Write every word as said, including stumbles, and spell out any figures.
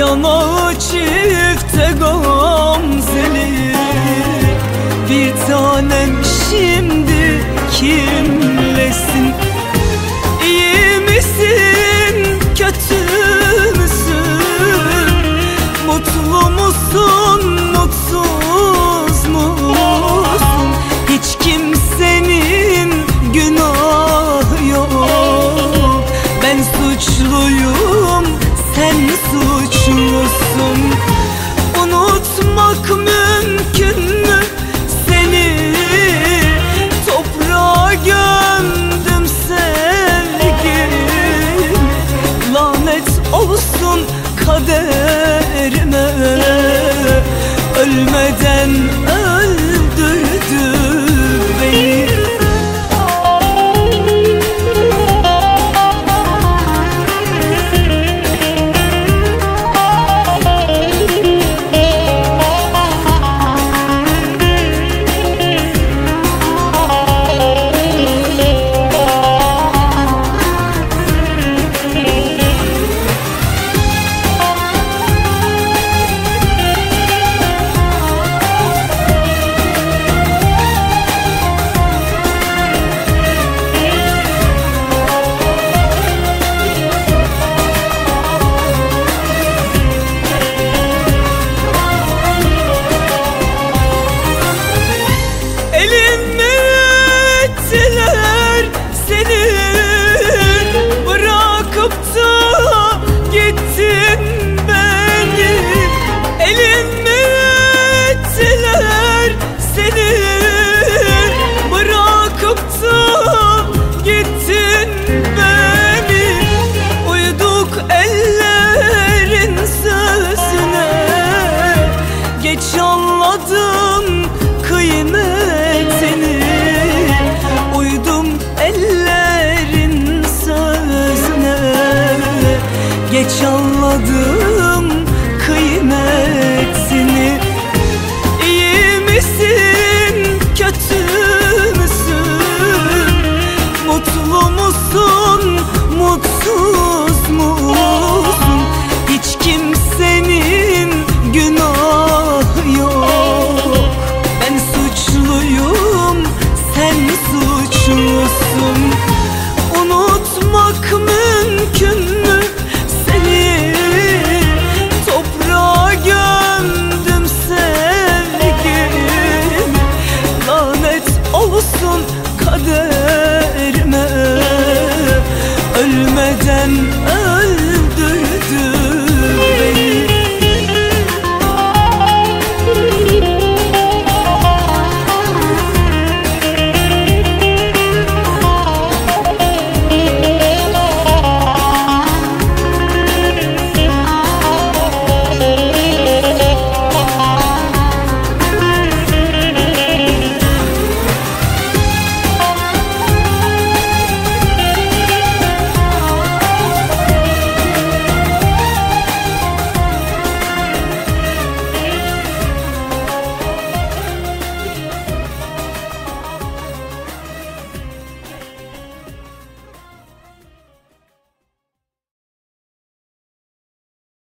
Yanağı çifte gamzeli, bir tanem şimdi kimlesin? İyi misin, kötü müsün? Mutlu musun, mutsuz musun? Hiç kimsenin günahı yok. Ben suçluyum, sen suçlusun. Unutmak mümkün mü seni? Toprağa gömdüm sevgimi. Lanet olsun kaderime, ölmeden öldürdü beni. Geç anladım kıymetini, uydum ellerin sözüne. Geç anladım kıymetini. İyi misin, kötü müsün? Mutlu musun, mutsuz musun? Hiç kimsenin günahı yok. Ben suçluyum, sen suçlusun. Unutmak mümkün mü seni? Toprağa gömdüm sevgimi. Lanet olsun